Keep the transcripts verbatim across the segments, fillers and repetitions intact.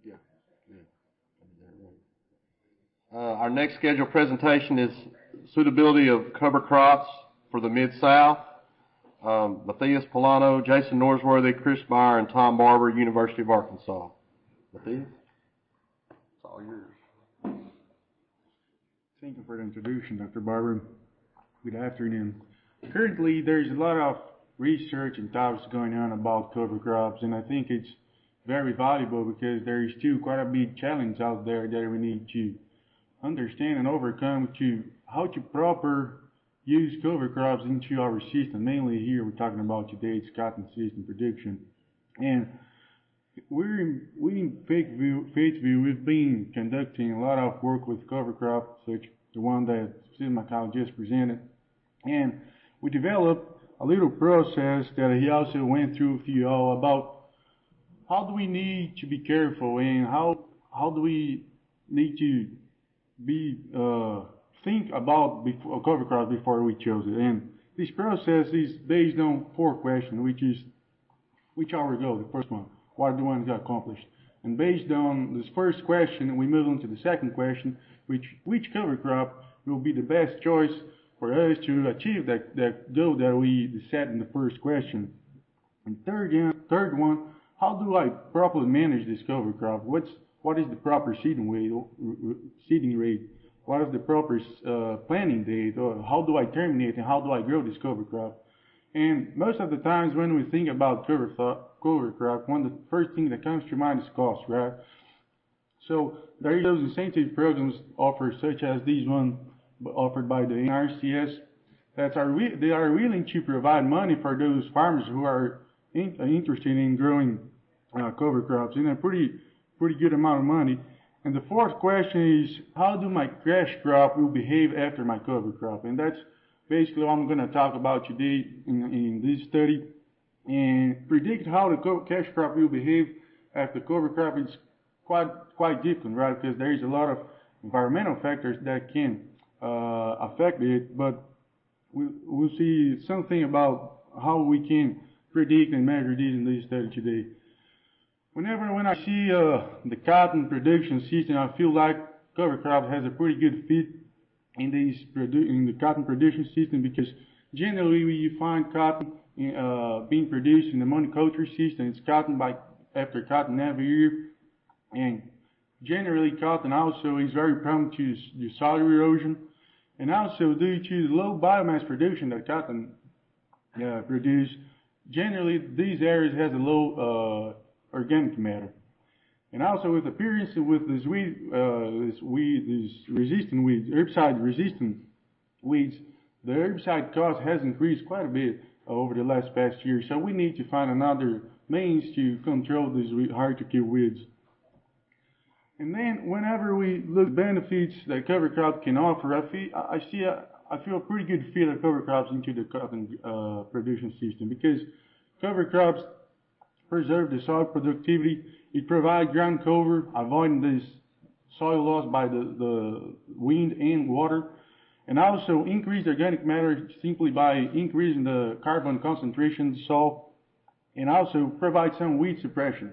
Yeah. Yeah. Uh, our next scheduled presentation is suitability of cover crops for the Mid-South. Um, Matthias Polano, Jason Norsworthy, Chris Meyer, and Tom Barber, University of Arkansas. Matthias? It's all yours. Thank you for the introduction, Doctor Barber. Good afternoon. Currently, there's a lot of research and talks going on about cover crops, and I think it's very valuable because there is still quite a big challenge out there that we need to understand and overcome to how to proper use cover crops into our system. Mainly here we're talking about today's cotton system production. And we're in, we in Fayetteville, Fayetteville, we've been conducting a lot of work with cover crops, such the one that Steve McCall just presented. And we developed a little process that he also went through with you all about how do we need to be careful and how how do we need to be uh, think about before, cover crops before we chose it. And this process is based on four questions, which is which our goal, the first one, what do we want to accomplish? And based on this first question, we move on to the second question, which which cover crop will be the best choice for us to achieve that, that goal that we set in the first question. And third, third one, how do I properly manage this cover crop? What's what is the proper seeding rate? Seeding rate? What is the proper uh, planting date? Or how do I terminate and how do I grow this cover crop? And most of the times when we think about cover, cover crop, one of the first thing that comes to mind is cost, right? So there are those incentive programs offered, such as these one offered by the N R C S, that are they are willing to provide money for those farmers who are in, uh, interested in growing uh, cover crops in a pretty pretty good amount of money. And the fourth question is, how do my cash crop will behave after my cover crop? And that's basically what I'm going to talk about today in, in this study. And predict how the cash crop will behave after cover crop is quite quite different, right? Because there is a lot of environmental factors that can uh, affect it, but we, we'll see something about how we can predict and measure this in this study today. Whenever when I see uh, the cotton production system, I feel like cover crop has a pretty good fit in this produ in the cotton production system, because generally we find cotton in, uh, being produced in the monoculture system. It's cotton by after cotton every year, and generally cotton also is very prone to the soil erosion, and also due to the low biomass production that cotton uh, produce, generally these areas has a low uh, organic matter. And also with appearance with this weed, uh, this weed, these resistant weeds, herbicide resistant weeds, the herbicide cost has increased quite a bit over the last past year. So we need to find another means to control these hard to kill weeds. And then whenever we look at benefits that cover crop can offer, I feel I see a, I feel a pretty good fit of cover crops into the cotton uh, production system, because cover crops preserve the soil productivity. It provides ground cover, avoiding this soil loss by the, the wind and water, and also increase organic matter simply by increasing the carbon concentration in the soil, and also provide some weed suppression.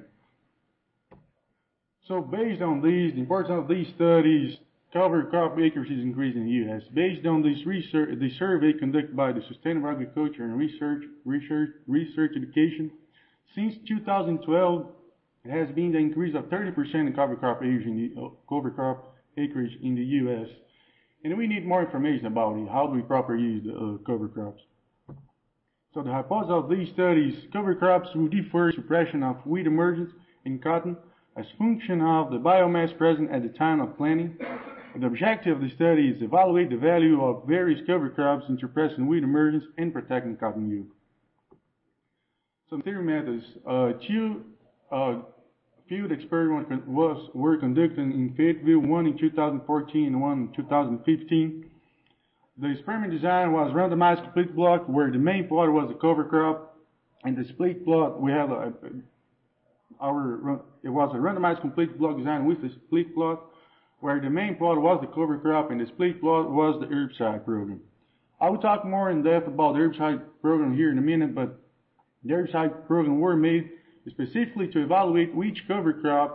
So based on these, the importance of these studies, cover crop acres is increasing in the U S. Based on this research, the survey conducted by the Sustainable Agriculture and Research, Research, Research Education, since two thousand twelve, it has been the increase of thirty percent in cover crop acreage in the, uh, cover crop acreage in the U S. And we need more information about it. How do we properly use the uh, cover crops? So the hypothesis of these studies, cover crops will defer suppression of weed emergence in cotton as function of the biomass present at the time of planting. The objective of the study is to evaluate the value of various cover crops in suppressing weed emergence and protecting cotton yield. Some theory methods. Uh, two uh, field experiments was, were conducted in Fayetteville, one in two thousand fourteen and one in two thousand fifteen. The experiment design was randomized complete block, where the main plot was the cover crop, and the split plot we have a, our it was a randomized complete block design with the split plot, where the main plot was the cover crop and the split plot was the herbicide program. I will talk more in depth about the herbicide program here in a minute, but the herbicide program were made specifically to evaluate which cover crop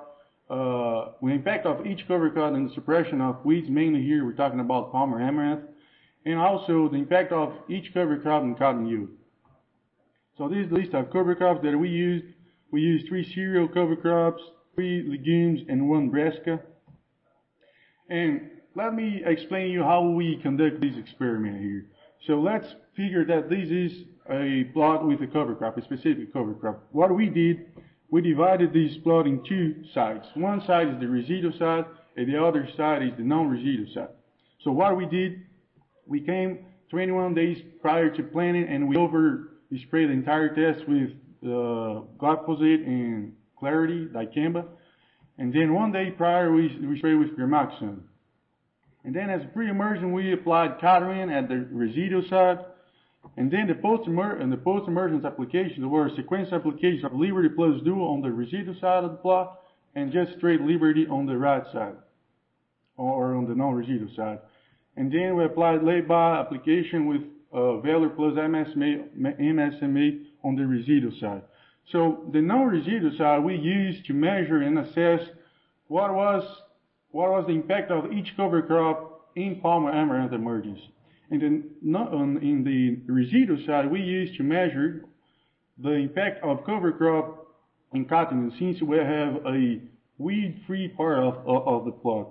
uh, the impact of each cover crop and the suppression of weeds, mainly here we're talking about Palmer amaranth, and also the impact of each cover crop and cotton yield. So this is the list of cover crops that we used. We used three cereal cover crops, three legumes, and one brassica. And let me explain you how we conduct this experiment here. So let's figure that this is a plot with a cover crop, a specific cover crop. What we did, we divided this plot in two sides. One side is the residual side, and the other side is the non-residual side. So what we did, we came twenty-one days prior to planting, and we over sprayed the entire test with uh, glyphosate and Clarity, dicamba. And then one day prior, we, we sprayed with Gramoxone. And then as a pre-emergent, we applied Cotrin at the residual side. And then the post-emer and the post-emergence applications were sequence applications of Liberty plus Duo on the residual side of the plot, and just straight Liberty on the right side, or on the non-residual side. And then we applied lay-by application with uh, Valor plus M S M A, M S M A on the residual side. So the non-residual side we used to measure and assess what was what was the impact of each cover crop in Palmer amaranth emergence. And then in the residual side we used to measure the impact of cover crop in cotton, since we have a weed-free part of, of, of the plot.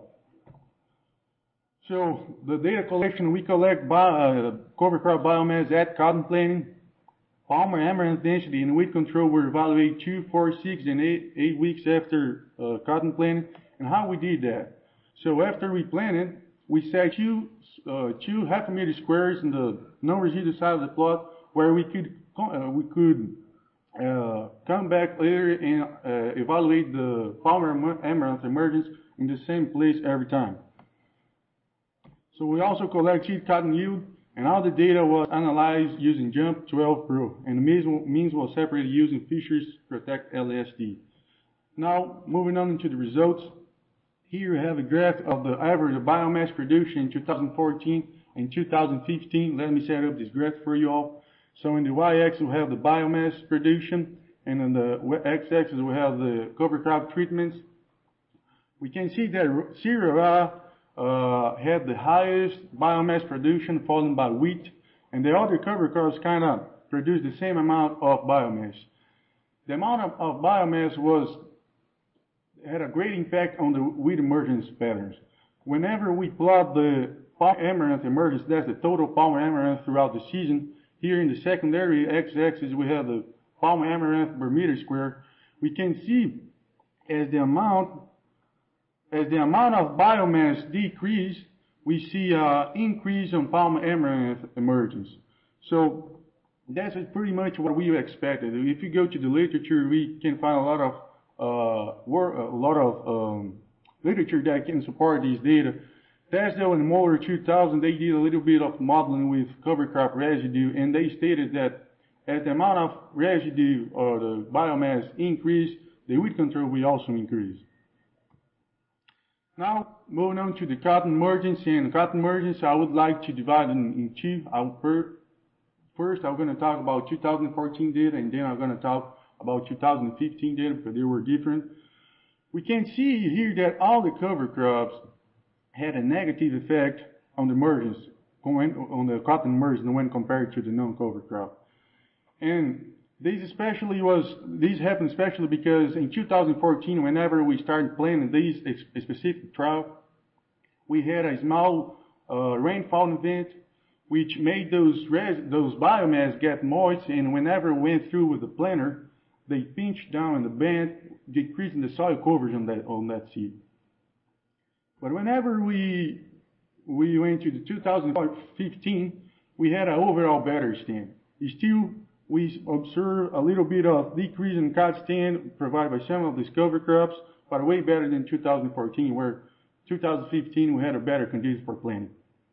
So the data collection, we collect bio, uh, cover crop biomass at cotton planting. Palmer amaranth density and weed control were evaluated two, four, six, and eight, eight weeks after uh, cotton planting. And how we did that? So after we planted, we set two, uh, two half a meter squares in the non-residual side of the plot, where we could uh, we could uh, come back later and uh, evaluate the Palmer amaranth emergence in the same place every time. So we also collect seed cotton yield, and all the data was analyzed using JUMP twelve Pro, and the means, means was separated using Fisher's Protect L S D. Now, moving on into the results. Here you have a graph of the average of biomass production in two thousand fourteen and two thousand fifteen. Let me set up this graph for you all. So in the y-axis we have the biomass production, and on the x-axis we have the cover crop treatments. We can see that cereal rye uh, had the highest biomass production, followed by wheat, and the other cover crops kind of produced the same amount of biomass. The amount of, of biomass was had a great impact on the weed emergence patterns. Whenever we plot the Palmer amaranth emergence, that's the total Palmer amaranth throughout the season. Here in the secondary x-axis we have the Palmer amaranth per meter square. We can see as the amount as the amount of biomass decrease, we see an increase on Palmer amaranth emergence. So that's pretty much what we expected. If you go to the literature, we can find a lot of Uh, were a lot of um, literature that can support these data. Tasdale and Moeller two thousand, they did a little bit of modeling with cover crop residue, and they stated that as the amount of residue or the biomass increased, the weed control will also increase. Now, moving on to the cotton emergence. And cotton emergence, I would like to divide in, in two. I'll per, first, I'm going to talk about two thousand fourteen data, and then I'm going to talk about two thousand fifteen data, because they were different. We can see here that all the cover crops had a negative effect on the emergence, on the cotton emergence when compared to the non-cover crop. And this especially was, these happened especially because in two thousand fourteen, whenever we started planting these specific trial, we had a small uh, rainfall event which made those res those biomass get moist, and whenever we went through with the planter, they pinched down in the band, decreasing the soil coverage on that on that seed. But whenever we we went to the two thousand fifteen, we had an overall better stand. Still, we observed a little bit of decrease in cod stand provided by some of these cover crops, but way better than two thousand fourteen, where two thousand fifteen we had a better condition for planting.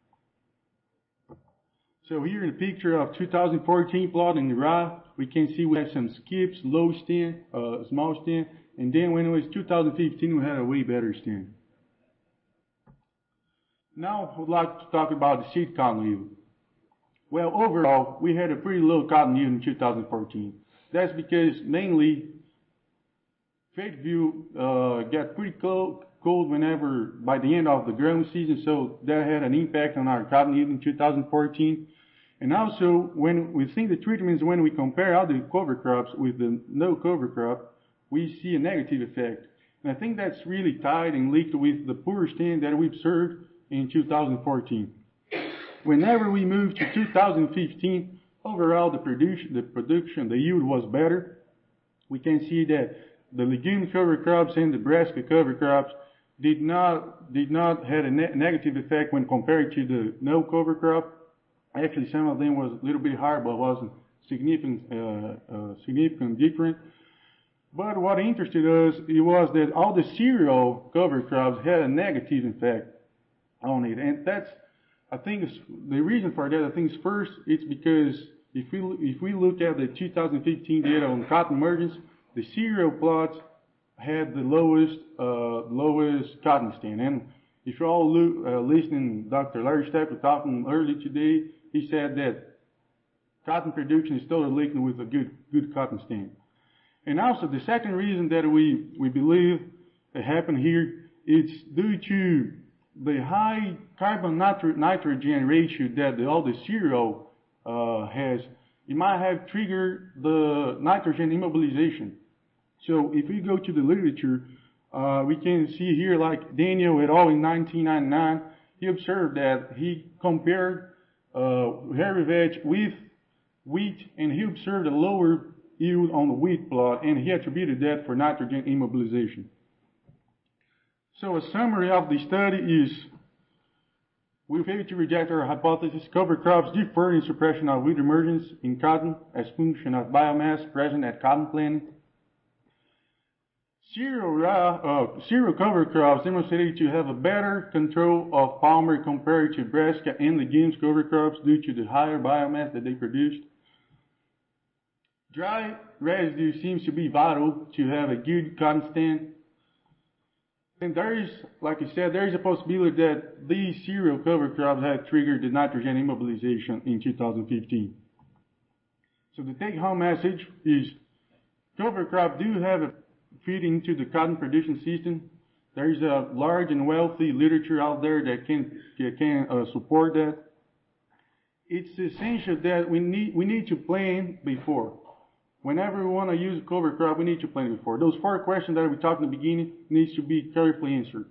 So here in the picture of two thousand fourteen plot in the rye, we can see we have some skips, low stand, uh, small stand, and then when it was two thousand fifteen, we had a way better stand. Now I would like to talk about the seed cotton yield. Well, overall, we had a pretty low cotton yield in two thousand fourteen. That's because mainly Fayetteville uh, got pretty cold, cold whenever by the end of the growing season, so that had an impact on our cotton yield in two thousand fourteen. And also, when we think the treatments, when we compare all the cover crops with the no cover crop, we see a negative effect. And I think that's really tied and linked with the poor stand that we observed in two thousand fourteen. Whenever we moved to two thousand fifteen, overall the production, the production, the yield was better. We can see that the legume cover crops and the brassica cover crops did not did not have a ne negative effect when compared to the no cover crop. Actually, some of them was a little bit higher, but wasn't significant uh, uh, significant different. But what interested us it was that all the cereal cover crops had a negative effect on it, and that's I think it's, the reason for that I think is first it's because if we if we look at the two thousand fifteen data on cotton margins, the cereal plots had the lowest uh, lowest cotton stand. And if you're all lo uh, listening, Doctor Larry Stepper talking earlier today, he said that cotton production is still linked with a good good cotton stand. And also the second reason that we we believe it happened here, it's due to the high carbon nitro nitrogen ratio that the, all the cereal uh, has. It might have triggered the nitrogen immobilization. So if we go to the literature, uh, we can see here like Daniel et al. In nineteen ninety-nine, he observed that he compared uh, hairy veg with wheat, and he observed a lower yield on the wheat plot, and he attributed that for nitrogen immobilization. So a summary of the study is, we failed to reject our hypothesis. Cover crops defer in suppression of weed emergence in cotton as function of biomass present at cotton planting. Cereal, uh, cereal cover crops demonstrated to have a better control of palmer compared to brassica and legumes cover crops due to the higher biomass that they produced. Dry residue seems to be vital to have a good cotton stand. And there is, like I said, there is a possibility that these cereal cover crops had triggered the nitrogen immobilization in two thousand fifteen. So the take-home message is cover crops do have a fit into the cotton production system. There is a large and wealthy literature out there that can can uh, support that. It's essential that we need we need to plan before. Whenever we want to use a cover crop, we need to plan before. Those four questions that we talked in the beginning needs to be carefully answered.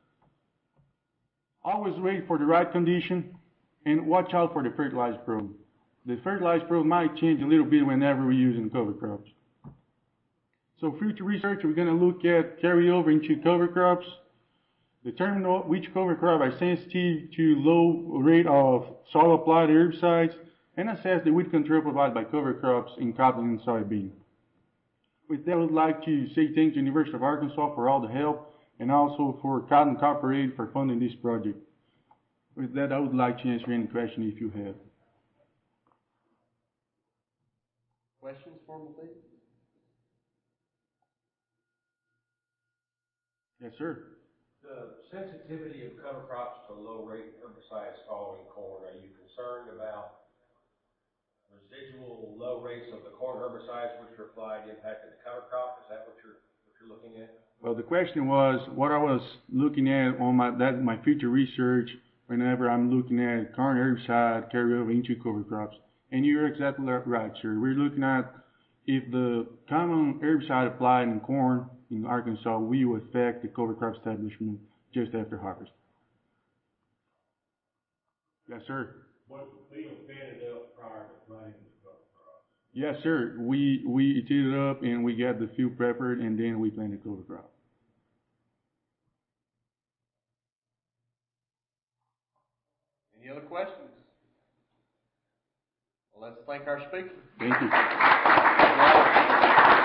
Always wait for the right condition and watch out for the fertilizer probe. The fertilizer probe might change a little bit whenever we're using cover crops. So future research, we're going to look at carryover into cover crops, determine which cover crop are sensitive to low rate of soil applied herbicides, and assess the weed control provided by cover crops in cotton and soybean. With that, I would like to say thanks to the University of Arkansas for all the help, and also for Cotton Corporation for funding this project. With that, I would like to answer any question if you have. Questions for me, please? Yes, sir. The sensitivity of cover crops to low-rate herbicides following corn, are you concerned about residual low rates of the corn herbicides which were applied impacting the cover crop? Is that what you're what you're looking at? Well, the question was what I was looking at on my that my future research whenever I'm looking at corn herbicide carryover into cover crops. And you're exactly right, sir. We're looking at if the common herbicide applied in corn in Arkansas will affect the cover crop establishment just after harvest. Yes, sir. Was the field bedded up prior to planting the cover crop? Yes, sir. We we teed it up and we got the field prepared and then we planted cover crop. Any other questions? Well, let's thank our speaker. Thank you.